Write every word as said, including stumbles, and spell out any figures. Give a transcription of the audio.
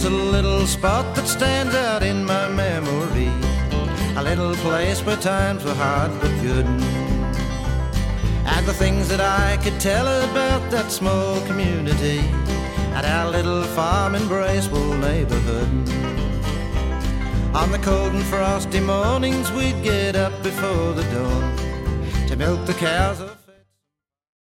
There's a little spot that stands out in my memory, a little place where times were hard but good, and the things that I could tell about that small community at our little farm in Bracewell neighbourhood. On the cold and frosty mornings we'd get up before the dawn to milk the cows.